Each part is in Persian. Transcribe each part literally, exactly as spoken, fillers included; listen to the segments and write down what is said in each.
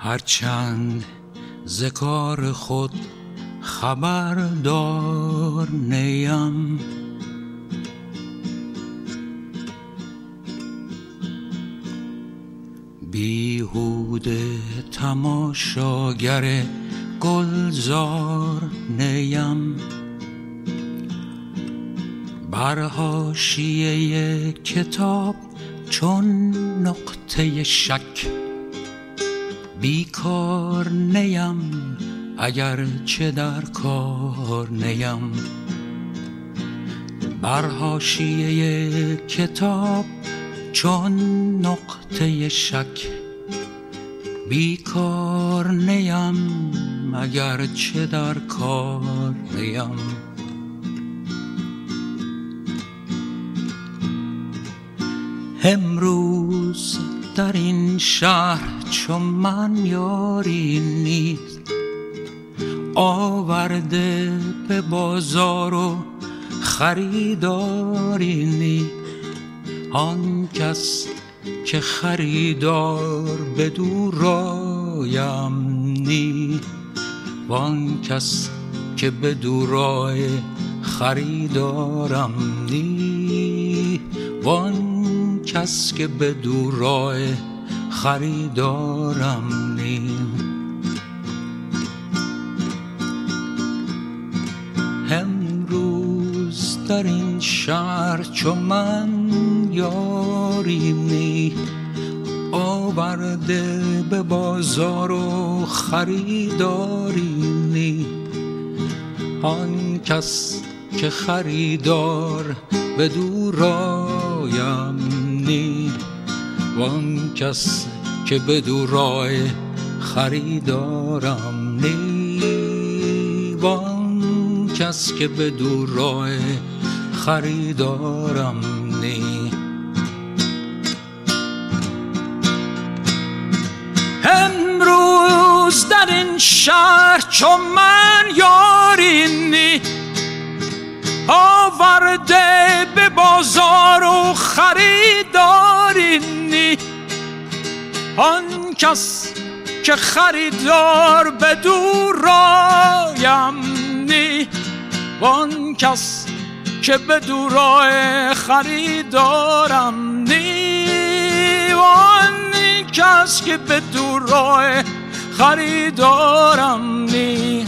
هرچند ز کار خود خبردار نیم، بیهوده تماشاگر گلزار نیم. بر حاشیه کتاب چون نقطه شک بیکار نیم، اگر چه در کار نیم. بر حاشیه کتاب چون نقطه شک بیکار نیم، اگر چه در کار نیم. امروز در این شهر چون من یاری نیست، آورده به بازار و خریداری نیست. آن کس که خریدار بدو رایم نی، وان کس که بدو رای خریدارم نی، وان کس که بدو رای خریدارم نی. امروز در این شهر چو من یاری نی، آورده به بازار و خریداری نی. آن کس که خریدار بدو رایم نی، وان کس که بدو رای خریدارم نی، وان کس که بدو رای خریدارم نی. امروز در این شهر چون من یاری نی، آورده به بازار و خریداری نی. آن کس که خریدار بدو رایم نی، وان کس که بدو رای خریدارم نی، وان کس که بدو رای خریدارم نی.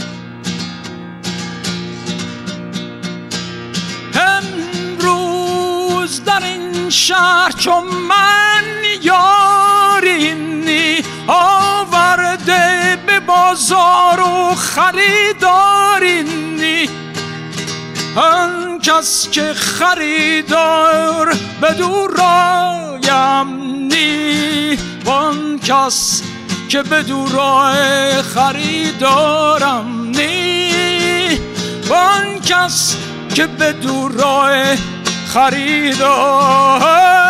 امروز در این شهر چون من یاری نی، آورده به بازار و خریداری نی. آن کس که خریدار بدو رایم نی، وان کس که بدو رای خریدارم نی، وان کس که بدو رای خریدار